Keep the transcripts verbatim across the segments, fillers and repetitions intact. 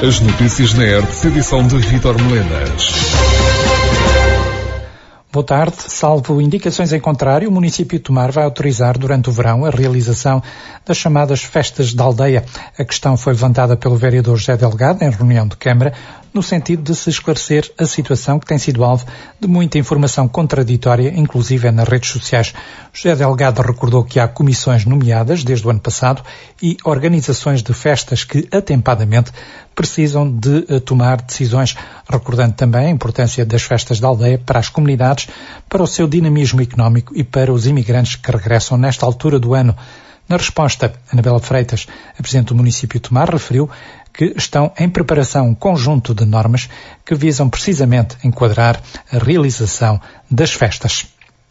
As notícias na R T C, edição de Vítor Melenas. Boa tarde. Salvo indicações em contrário, o município de Tomar vai autorizar durante o verão a realização das chamadas festas da aldeia. A questão foi levantada pelo vereador José Delgado em reunião de Câmara, no sentido de se esclarecer a situação que tem sido alvo de muita informação contraditória, inclusive nas redes sociais. José Delgado recordou que há comissões nomeadas desde o ano passado e organizações de festas que, atempadamente, precisam de tomar decisões, recordando também a importância das festas da aldeia para as comunidades, para o seu dinamismo económico e para os imigrantes que regressam nesta altura do ano. Na resposta, Anabela Freitas, a Presidente do município de Tomar, referiu que estão em preparação um conjunto de normas que visam precisamente enquadrar a realização das festas.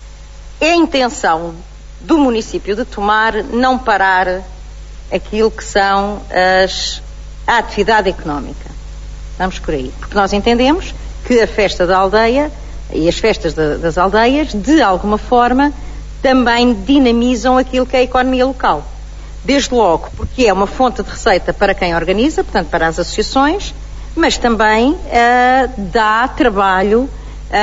É a intenção do município de Tomar não parar aquilo que são as, a atividade económica. Vamos por aí. Porque nós entendemos que a festa da aldeia e as festas de, das aldeias, de alguma forma, também dinamizam aquilo que é a economia local. Desde logo, porque é uma fonte de receita para quem organiza, portanto, para as associações, mas também uh, dá trabalho uh,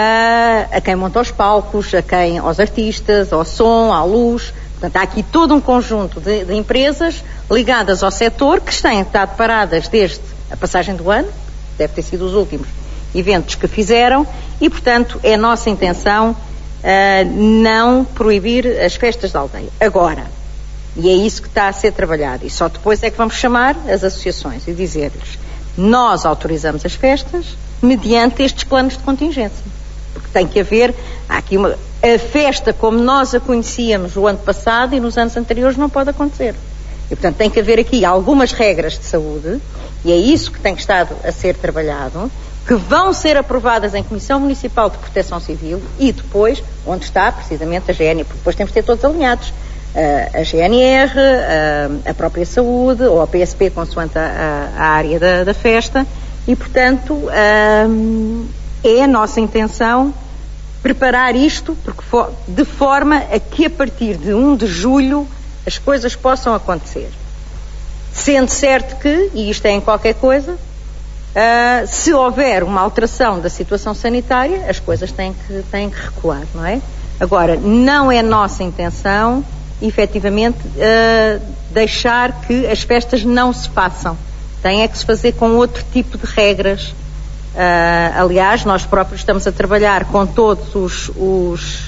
a quem monta os palcos, a quem, aos artistas, ao som, à luz. Portanto, há aqui todo um conjunto de, de empresas ligadas ao setor que têm estado paradas desde a passagem do ano, deve ter sido os últimos eventos que fizeram, e, portanto, é nossa intenção uh, não proibir as festas da aldeia. Agora, e é isso que está a ser trabalhado. E só depois é que vamos chamar as associações e dizer-lhes: nós autorizamos as festas mediante estes planos de contingência. Porque tem que haver, há aqui uma, a festa como nós a conhecíamos o ano passado e nos anos anteriores não pode acontecer. E, portanto, tem que haver aqui algumas regras de saúde, e é isso que tem que estar a ser trabalhado, que vão ser aprovadas em Comissão Municipal de Proteção Civil e depois, onde está precisamente a G N, porque depois temos de ter todos alinhados. Uh, a G N R, uh, a própria saúde, ou a P S P, consoante a, a, a área da, da festa, e, portanto, uh, é a nossa intenção preparar isto porque for, de forma a que a partir de primeiro de julho as coisas possam acontecer. Sendo certo que, e isto é em qualquer coisa, uh, se houver uma alteração da situação sanitária, as coisas têm que, têm que recuar, não é? Agora, não é nossa intenção efetivamente uh, deixar que as festas não se façam. Tem é que se fazer com outro tipo de regras. Uh, aliás, nós próprios estamos a trabalhar com todos os, os,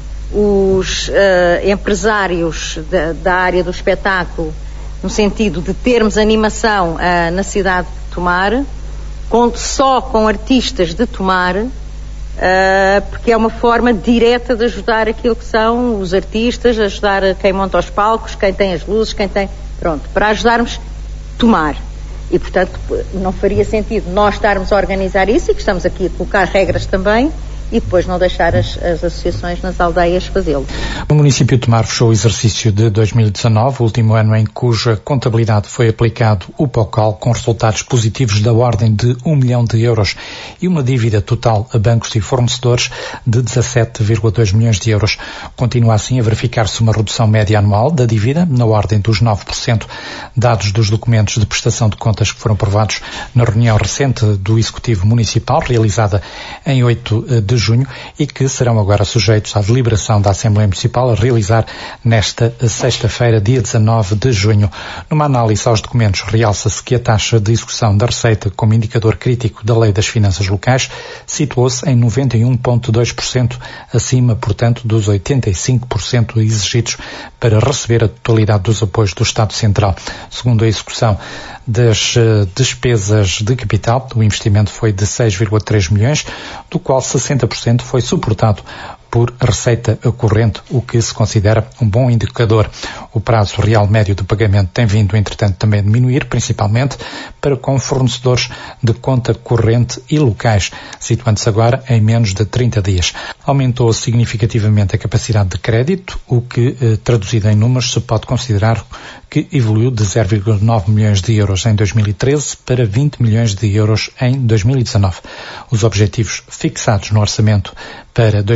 os uh, empresários da, da área do espetáculo, no sentido de termos animação uh, na cidade de Tomar, com, só com artistas de Tomar, Uh, porque é uma forma direta de ajudar aquilo que são os artistas, ajudar quem monta os palcos, quem tem as luzes, quem tem... Pronto, para ajudarmos Tomar. E, portanto, não faria sentido nós estarmos a organizar isso e que estamos aqui a colocar regras também e depois não deixar as, as associações nas aldeias fazê-lo. O município de Tomar fechou o exercício de dois mil e dezanove, o último ano em cuja contabilidade foi aplicado o POCAL, com resultados positivos da ordem de um milhão de euros e uma dívida total a bancos e fornecedores de dezassete vírgula dois milhões de euros. Continua assim a verificar-se uma redução média anual da dívida, na ordem dos nove por cento, dados dos documentos de prestação de contas que foram aprovados na reunião recente do Executivo Municipal, realizada em oito de junho, e que serão agora sujeitos à deliberação da Assembleia Municipal a realizar nesta sexta-feira, dia dezanove de junho. Numa análise aos documentos, realça-se que a taxa de execução da receita como indicador crítico da Lei das Finanças Locais situou-se em noventa e um vírgula dois por cento, acima, portanto, dos oitenta e cinco por cento exigidos para receber a totalidade dos apoios do Estado Central. Segundo a execução das uh, despesas de capital, o investimento foi de seis vírgula três milhões, do qual sessenta por cento foi suportado por receita corrente, o que se considera um bom indicador. O prazo real médio de pagamento tem vindo, entretanto, também a diminuir, principalmente para com fornecedores de conta corrente e locais, situando-se agora em menos de trinta dias. Aumentou significativamente a capacidade de crédito, o que, eh, traduzido em números, se pode considerar que evoluiu de zero vírgula nove milhões de euros em dois mil e treze para vinte milhões de euros em dois mil e dezanove. Os objetivos fixados no orçamento para dois mil e dezanove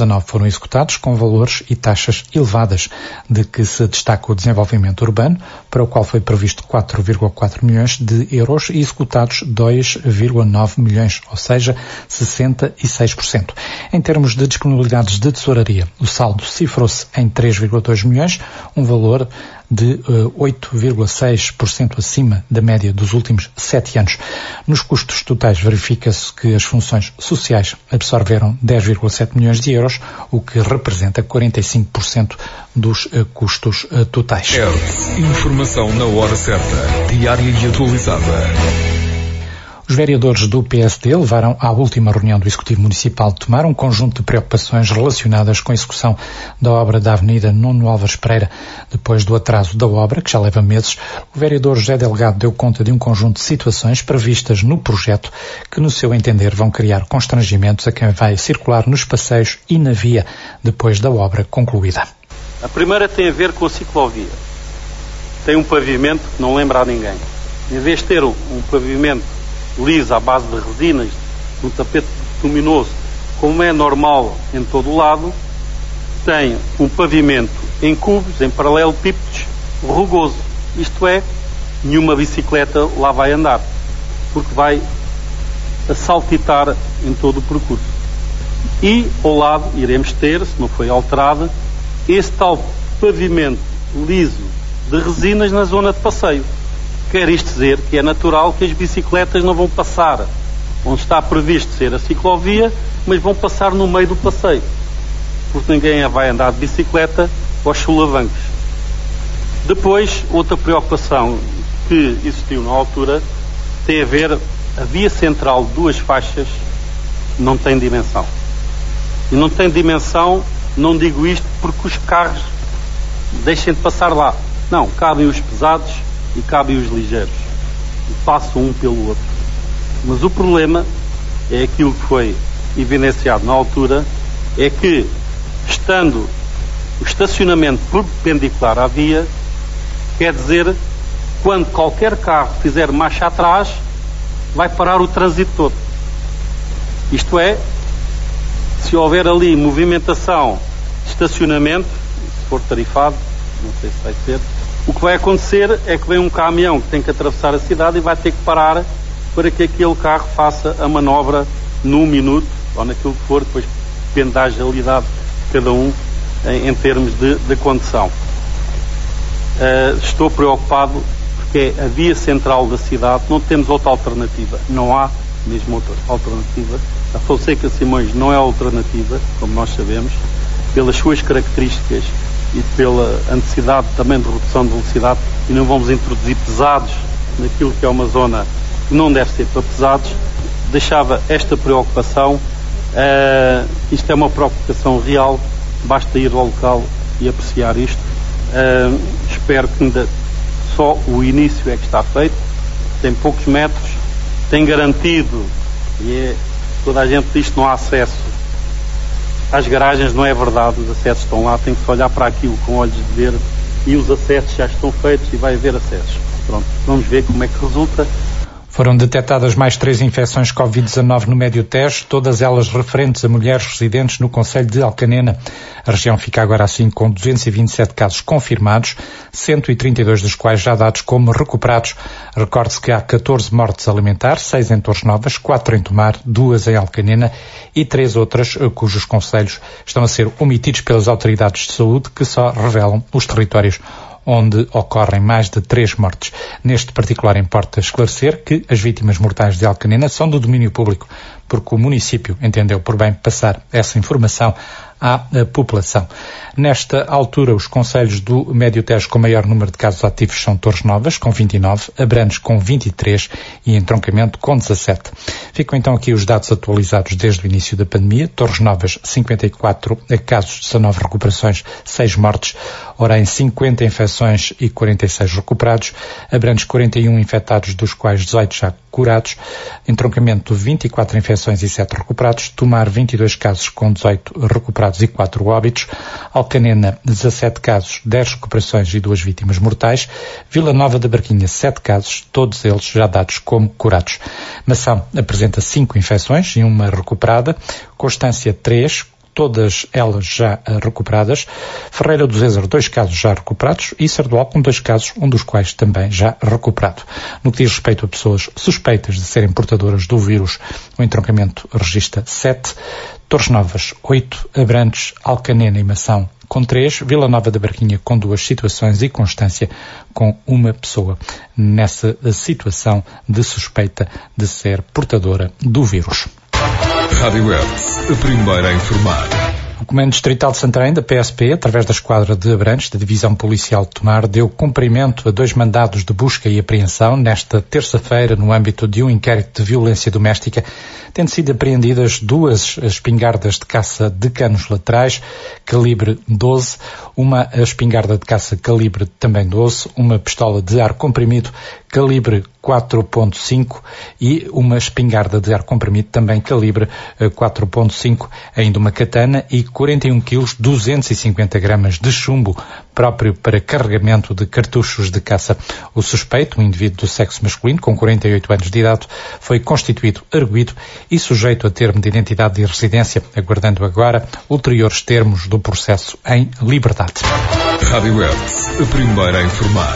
dezanove foram executados com valores e taxas elevadas, de que se destaca o desenvolvimento urbano, para o qual foi previsto quatro vírgula quatro milhões de euros e executados dois vírgula nove milhões, ou seja, sessenta e seis por cento. Em termos de disponibilidades de tesouraria, o saldo cifrou-se em três vírgula dois milhões, um valor de uh, oito vírgula seis por cento acima da média dos últimos sete anos. Nos custos totais verifica-se que as funções sociais absorveram dez vírgula sete milhões de euros, o que representa quarenta e cinco por cento dos uh, custos uh, totais. É informação na hora certa, diária e atualizada. Os vereadores do P S D levaram à última reunião do Executivo Municipal de Tomar um conjunto de preocupações relacionadas com a execução da obra da Avenida Nuno Álvares Pereira. Depois do atraso da obra, que já leva meses, o vereador José Delgado deu conta de um conjunto de situações previstas no projeto que, no seu entender, vão criar constrangimentos a quem vai circular nos passeios e na via depois da obra concluída. A primeira tem a ver com a ciclovia. Tem um pavimento que não lembra a ninguém. Em vez de ter um, um pavimento liso à base de resinas, um tapete luminoso, como é normal em todo o lado, tem um pavimento em cubos, em paralelepípedos, rugoso. Isto é, nenhuma bicicleta lá vai andar, porque vai saltitar em todo o percurso. E ao lado iremos ter, se não foi alterado, esse tal pavimento liso de resinas na zona de passeio. Quer isto dizer que é natural que as bicicletas não vão passar onde está previsto ser a ciclovia, mas vão passar no meio do passeio, porque ninguém vai andar de bicicleta aos solavancos. Depois, outra preocupação que existiu na altura tem a ver, a via central de duas faixas não tem dimensão. E não tem dimensão, não digo isto porque os carros deixem de passar lá. Não, cabem os pesados e cabem os ligeiros, e passam um pelo outro. Mas o problema é aquilo que foi evidenciado na altura, é que, estando o estacionamento perpendicular à via, quer dizer, quando qualquer carro fizer marcha atrás, vai parar o trânsito todo. Isto é, se houver ali movimentação de estacionamento, se for tarifado, não sei se vai ser, o que vai acontecer é que vem um caminhão que tem que atravessar a cidade e vai ter que parar para que aquele carro faça a manobra num minuto, ou naquilo que for, depois depende da agilidade de cada um em, em termos de, de condução. Uh, estou preocupado porque é a via central da cidade, não temos outra alternativa, não há mesmo outra alternativa. A Fonseca Simões não é alternativa, como nós sabemos, pelas suas características e pela necessidade também de redução de velocidade, e não vamos introduzir pesados naquilo que é uma zona que não deve ser para pesados. Deixava esta preocupação, uh, isto é uma preocupação real, basta ir ao local e apreciar isto. Uh, espero que ainda só o início é que está feito, tem poucos metros, tem garantido, e é, toda a gente diz que não há acesso às garagens, não é verdade, os acessos estão lá, tem que se olhar para aquilo com olhos de ver, e os acessos já estão feitos e vai haver acessos. Pronto, vamos ver como é que resulta. Foram detectadas mais três infecções covid dezanove no Médio Tejo, todas elas referentes a mulheres residentes no concelho de Alcanena. A região fica agora assim com duzentos e vinte e sete casos confirmados, cento e trinta e dois dos quais já dados como recuperados. Recorde-se que há catorze mortes alimentares, seis em Torres Novas, quatro em Tomar, duas em Alcanena e três outras cujos concelhos estão a ser omitidos pelas autoridades de saúde, que só revelam os territórios onde ocorrem mais de três mortes. Neste particular importa esclarecer que as vítimas mortais de Alcanena são do domínio público, porque o município entendeu por bem passar essa informação à população. Nesta altura, os concelhos do Médio Tejo com maior número de casos ativos são Torres Novas, com vinte e nove, Abrantes, com vinte e três e Entroncamento, com dezassete. Ficam então aqui os dados atualizados desde o início da pandemia. Torres Novas, cinquenta e quatro casos, dezanove recuperações, seis mortes. Orem, cinquenta infecções e quarenta e seis recuperados. Abrantes, quarenta e um infectados, dos quais dezoito já curados. Entroncamento, vinte e quatro infecções e sete recuperados. Tomar, vinte e dois casos, com dezoito recuperados e quatro óbitos. Alcanena, dezassete casos, dez recuperações e duas vítimas mortais. Vila Nova da Barquinha, sete casos, todos eles já dados como curados. Mação apresenta cinco infecções e uma recuperada. Constância, três. todas elas já recuperadas. Ferreira do Zézer, dois casos já recuperados, e Sardual com dois casos, um dos quais também já recuperado. No que diz respeito a pessoas suspeitas de serem portadoras do vírus, o entroncamento registra sete, Torres Novas oito, Abrantes, Alcanena e Mação com três, Vila Nova da Barquinha com duas situações e Constância com uma pessoa nessa situação de suspeita de ser portadora do vírus. Rádio Hertz, a primeira a informar. O Comando Distrital de Santarém, da P S P, através da Esquadra de Abrantes, da Divisão Policial de Tomar, deu cumprimento a dois mandados de busca e apreensão nesta terça-feira no âmbito de um inquérito de violência doméstica, tendo sido apreendidas duas espingardas de caça de canos laterais, calibre doze, uma espingarda de caça calibre também doze, uma pistola de ar comprimido calibre quatro ponto cinco e uma espingarda de ar comprimido também calibre quatro ponto cinco, ainda uma katana e quarenta e um quilos, duzentos e cinquenta gramas de chumbo próprio para carregamento de cartuchos de caça. O suspeito, um indivíduo do sexo masculino com quarenta e oito anos de idade, foi constituído arguido e sujeito a termo de identidade e residência, aguardando agora ulteriores termos do processo em liberdade. Rádio Hertz, a primeira a informar.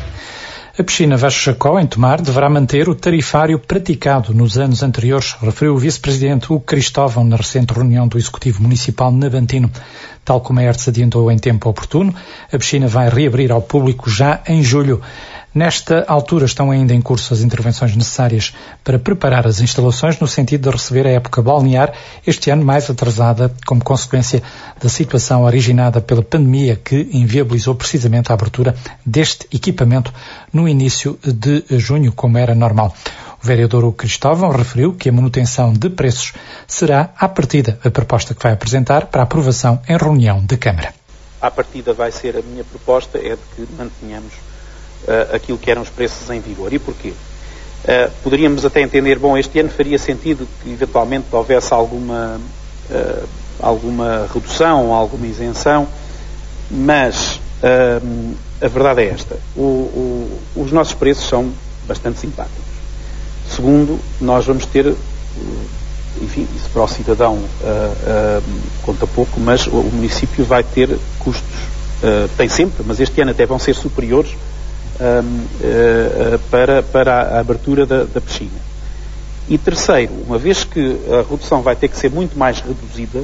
A piscina Vasco Jacó, em Tomar, deverá manter o tarifário praticado nos anos anteriores, referiu o vice-presidente Hugo Cristóvão na recente reunião do Executivo Municipal na Navantino. Tal como a Hertz adiantou em tempo oportuno, a piscina vai reabrir ao público já em julho. Nesta altura estão ainda em curso as intervenções necessárias para preparar as instalações no sentido de receber a época balnear, este ano mais atrasada como consequência da situação originada pela pandemia que inviabilizou precisamente a abertura deste equipamento no início de junho, como era normal. O vereador Hugo Cristóvão referiu que a manutenção de preços será, à partida, a proposta que vai apresentar para aprovação em reunião de Câmara. À partida vai ser a minha proposta, é de que mantenhamos Uh, aquilo que eram os preços em vigor. E porquê? Uh, poderíamos até entender, bom, este ano faria sentido que eventualmente houvesse alguma, uh, alguma redução, alguma isenção, mas uh, a verdade é esta. O, o, os nossos preços são bastante simpáticos. Segundo, nós vamos ter, uh, enfim, isso para o cidadão uh, uh, conta pouco, mas o, o município vai ter custos, uh, tem sempre, mas este ano até vão ser superiores Um, uh, para, para a abertura da, da piscina. E terceiro, uma vez que a redução vai ter que ser muito mais reduzida,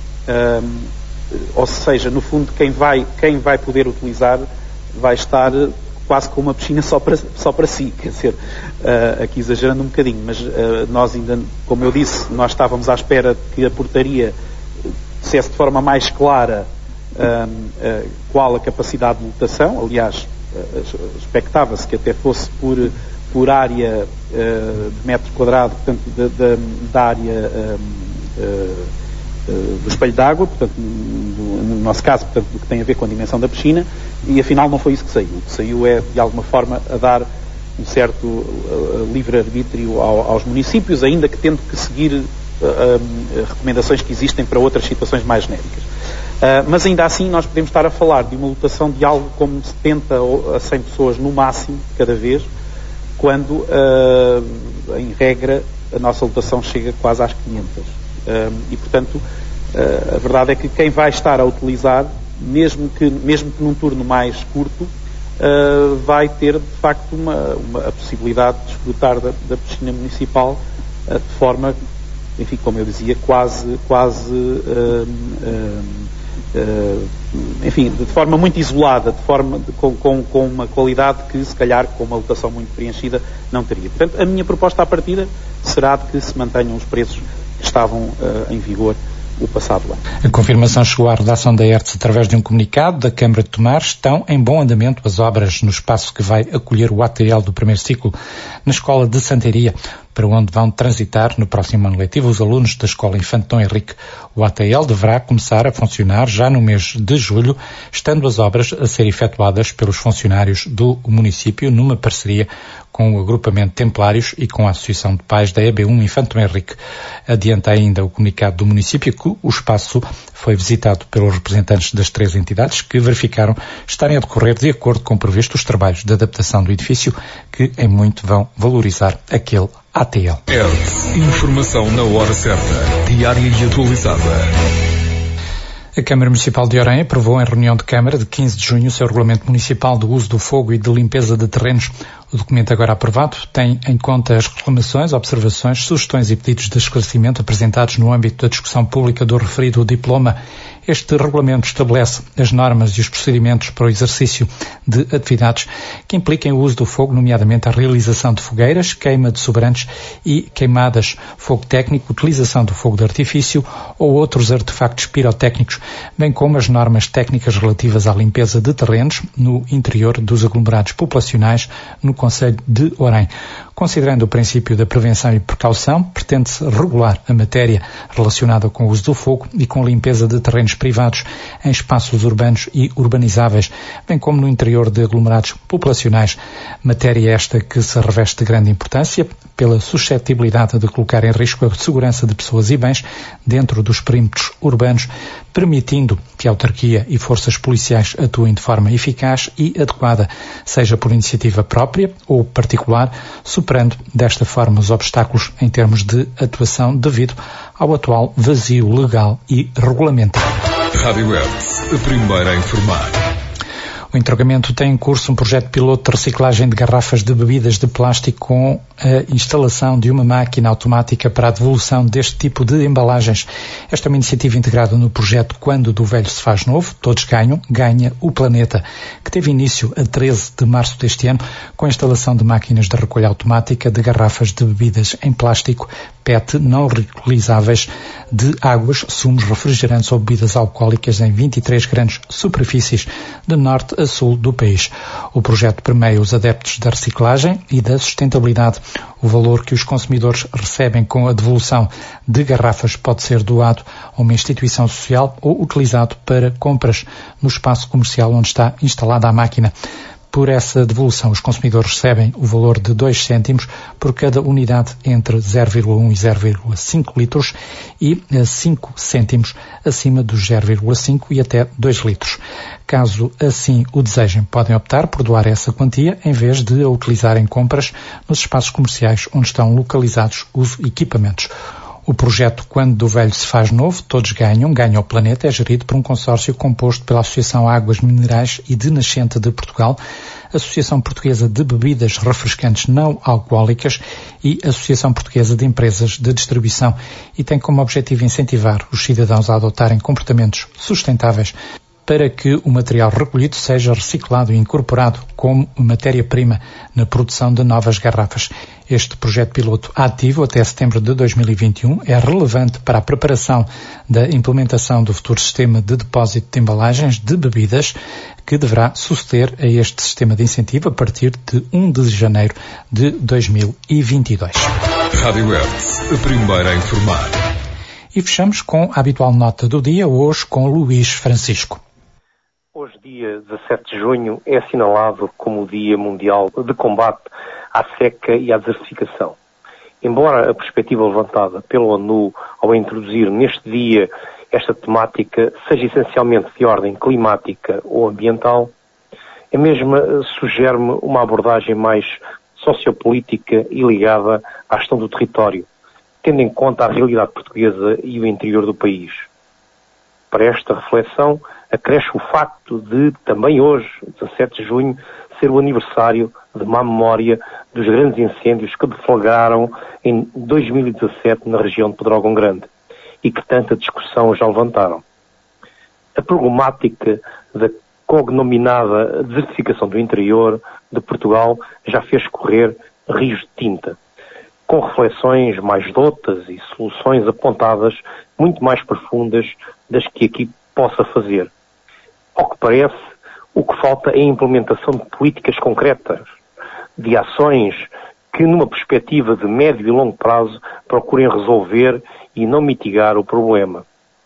um, ou seja, no fundo quem vai, quem vai poder utilizar vai estar quase com uma piscina só para, só para si, quer dizer, uh, aqui exagerando um bocadinho, mas uh, nós ainda, como eu disse, nós estávamos à espera que a portaria dissesse de forma mais clara um, uh, qual a capacidade de lotação. Aliás, expectava-se que até fosse por, por área uh, de metro quadrado, portanto, da, da, da área uh, uh, uh, do espelho d'água, portanto, no, no nosso caso, portanto, do que tem a ver com a dimensão da piscina, e afinal não foi isso que saiu. O que saiu é, de alguma forma, a dar um certo uh, livre-arbítrio ao, aos municípios, ainda que tendo que seguir uh, uh, recomendações que existem para outras situações mais genéricas. Uh, mas ainda assim nós podemos estar a falar de uma lotação de algo como setenta a cem pessoas no máximo, cada vez, quando, uh, em regra, a nossa lotação chega quase às quinhentas. Uh, e, portanto, uh, a verdade é que quem vai estar a utilizar, mesmo que, mesmo que num turno mais curto, uh, vai ter, de facto, uma, uma, a possibilidade de desfrutar da, da piscina municipal uh, de forma, enfim, como eu dizia, quase, quase uh, uh, Uh, enfim, de forma muito isolada, de forma de, com, com, com uma qualidade que, se calhar, com uma lotação muito preenchida, não teria. Portanto, a minha proposta à partida será de que se mantenham os preços que estavam uh, em vigor o passado ano. A confirmação chegou à redação da Hertz através de um comunicado da Câmara de Tomar. Estão em bom andamento as obras no espaço que vai acolher o A T L do primeiro ciclo na Escola de Santaria, para onde vão transitar no próximo ano letivo os alunos da Escola Infante Dom Henrique. O A T L deverá começar a funcionar já no mês de julho, estando as obras a ser efetuadas pelos funcionários do município numa parceria com o agrupamento Templários e com a Associação de Pais da E B um Infante Dom Henrique. Adianta ainda o comunicado do município que o espaço foi visitado pelos representantes das três entidades que verificaram estarem a decorrer de acordo com o previsto os trabalhos de adaptação do edifício que em muito vão valorizar aquele A T L. Hertz, informação na hora certa, diária e atualizada. A Câmara Municipal de Orem aprovou em reunião de Câmara de quinze de junho o seu Regulamento Municipal do Uso do Fogo e de Limpeza de Terrenos. O documento agora aprovado tem em conta as reclamações, observações, sugestões e pedidos de esclarecimento apresentados no âmbito da discussão pública do referido diploma. Este regulamento estabelece as normas e os procedimentos para o exercício de atividades que impliquem o uso do fogo, nomeadamente a realização de fogueiras, queima de sobrantes e queimadas, fogo técnico, utilização do fogo de artifício ou outros artefactos pirotécnicos, bem como as normas técnicas relativas à limpeza de terrenos no interior dos aglomerados populacionais no concelho de Orem. Considerando o princípio da prevenção e precaução, pretende-se regular a matéria relacionada com o uso do fogo e com a limpeza de terrenos privados em espaços urbanos e urbanizáveis, bem como no interior de aglomerados populacionais. Matéria esta que se reveste de grande importância pela suscetibilidade de colocar em risco a segurança de pessoas e bens dentro dos perímetros urbanos, permitindo que a autarquia e forças policiais atuem de forma eficaz e adequada, seja por iniciativa própria ou particular, superando desta forma os obstáculos em termos de atuação devido ao atual vazio legal e regulamentar. Rádio Hertz, a primeira a informar. O interrogamento tem em curso um projeto piloto de reciclagem de garrafas de bebidas de plástico com a instalação de uma máquina automática para a devolução deste tipo de embalagens. Esta é uma iniciativa integrada no projeto Quando do Velho se Faz Novo, Todos Ganham, Ganha o Planeta, que teve início a treze de março deste ano com a instalação de máquinas de recolha automática de garrafas de bebidas em plástico P E T não reutilizáveis de águas, sumos, refrigerantes ou bebidas alcoólicas em vinte e três grandes superfícies de norte a sul do país. O projeto permeia os adeptos da reciclagem e da sustentabilidade. O valor que os consumidores recebem com a devolução de garrafas pode ser doado a uma instituição social ou utilizado para compras no espaço comercial onde está instalada a máquina. Por essa devolução, os consumidores recebem o valor de dois cêntimos por cada unidade entre zero vírgula um e zero vírgula cinco litros e cinco cêntimos acima dos zero vírgula cinco e até dois litros. Caso assim o desejem, podem optar por doar essa quantia em vez de a utilizar em compras nos espaços comerciais onde estão localizados os equipamentos. O projeto Quando do Velho se Faz Novo, Todos Ganham, Ganha o Planeta, é gerido por um consórcio composto pela Associação Águas Minerais e de Nascente de Portugal, Associação Portuguesa de Bebidas Refrescantes Não Alcoólicas e Associação Portuguesa de Empresas de Distribuição, e tem como objetivo incentivar os cidadãos a adotarem comportamentos sustentáveis para que o material recolhido seja reciclado e incorporado como matéria-prima na produção de novas garrafas. Este projeto piloto ativo até setembro de dois mil e vinte e um é relevante para a preparação da implementação do futuro sistema de depósito de embalagens de bebidas que deverá suceder a este sistema de incentivo a partir de um de janeiro de dois mil e vinte e dois. Rádio Hertz, a primeira a informar. E fechamos com a habitual nota do dia, hoje com Luís Francisco. Hoje, dia dezassete de junho, é assinalado como o Dia Mundial de Combate à Seca e à Desertificação. Embora a perspectiva levantada pela ONU ao introduzir neste dia esta temática seja essencialmente de ordem climática ou ambiental, a mesma sugere-me uma abordagem mais sociopolítica e ligada à gestão do território, tendo em conta a realidade portuguesa e o interior do país. Para esta reflexão, acresce o facto de, também hoje, dezassete de junho, ser o aniversário de má memória dos grandes incêndios que deflagraram em dois mil e dezassete na região de Pedrógão Grande e que tanta discussão já levantaram. A problemática da cognominada desertificação do interior de Portugal já fez correr rios de tinta, com reflexões mais doutas e soluções apontadas muito mais profundas das que aqui possa fazer. Ao que parece, o que falta é a implementação de políticas concretas, de ações que, numa perspectiva de médio e longo prazo, procurem resolver e não mitigar o problema.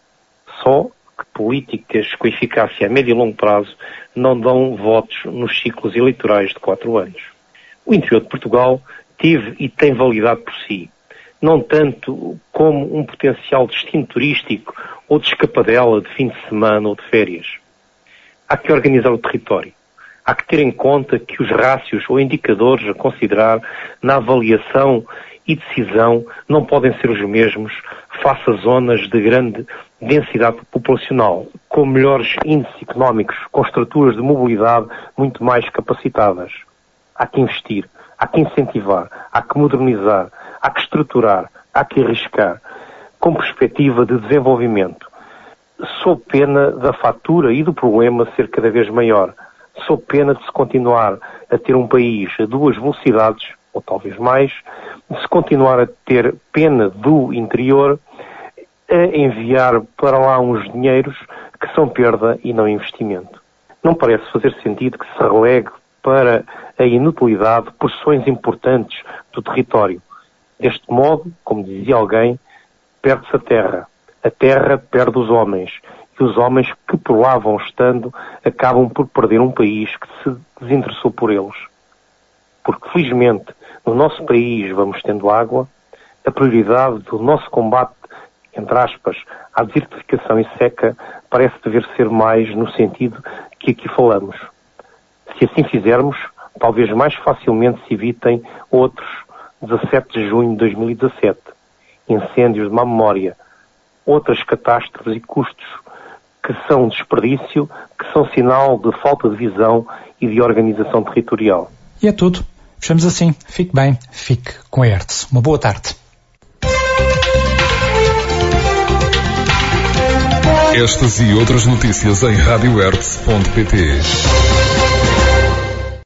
Só que políticas com eficácia a médio e longo prazo não dão votos nos ciclos eleitorais de quatro anos. O interior de Portugal teve e tem validade por si, não tanto como um potencial destino turístico ou de escapadela de fim de semana ou de férias. Há que organizar o território. Há que ter em conta que os rácios ou indicadores a considerar na avaliação e decisão não podem ser os mesmos face a zonas de grande densidade populacional, com melhores índices económicos, com estruturas de mobilidade muito mais capacitadas. Há que investir, há que incentivar, há que modernizar, há que estruturar, há que arriscar, com perspectiva de desenvolvimento, sob pena da fatura e do problema ser cada vez maior, sob pena de se continuar a ter um país a duas velocidades, ou talvez mais, de se continuar a ter pena do interior, a enviar para lá uns dinheiros que são perda e não investimento. Não parece fazer sentido que se relegue para a inutilidade porções importantes do território. Deste modo, como dizia alguém, perde-se a terra, a terra perde os homens, e os homens que por lá vão estando acabam por perder um país que se desinteressou por eles. Porque, felizmente, no nosso país vamos tendo água, a prioridade do nosso combate, entre aspas, à desertificação e seca, parece dever ser mais no sentido que aqui falamos. Se assim fizermos, talvez mais facilmente se evitem outros dezassete de junho de dois mil e dezassete, incêndios de má memória, outras catástrofes e custos que são desperdício, que são sinal de falta de visão e de organização territorial. E é tudo. Fechamos assim. Fique bem, fique com a Hertz. Uma boa tarde. Estas e outras notícias em rádio hertz ponto pt.